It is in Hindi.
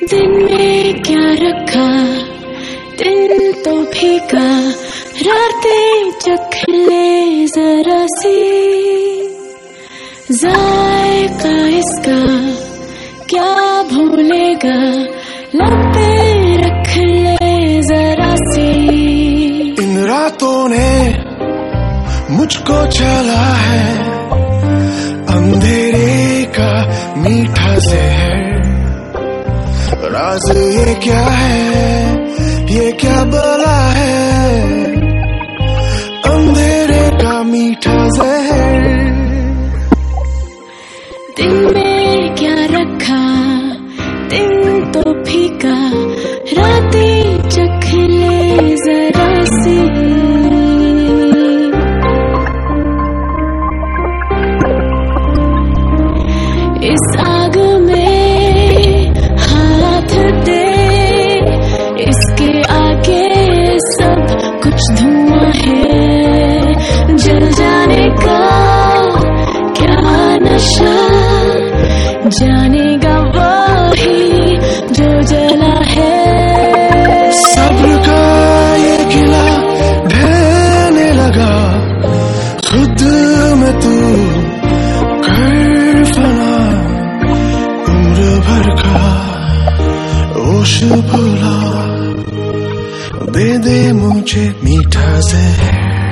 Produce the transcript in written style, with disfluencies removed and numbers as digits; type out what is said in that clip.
दिन में क्या रखा, दिन तो फीका, रातें चख ले जरा सी, जायका इसका क्या भूलेगा, लब पे रख ले जरा सी। इन रातों ने मुझको चला है अंधेरे का मीठा जहर, राज ये क्या है, ये क्या बला है, अंधेरे का मीठा जहर। दिन में क्या रखा, दिन तो फीका, रातें चख ले जरा सी। इस आग में हाथ दे, इसके आगे सब कुछ धुआं है, जल जाने का क्या नशा, जानेगा वही जो जला है। सब्र का ये किला ढहने लगा, खुद में तू कर फना, उम्र भर का होश भुला, दे दे मुझे मीठा जहर।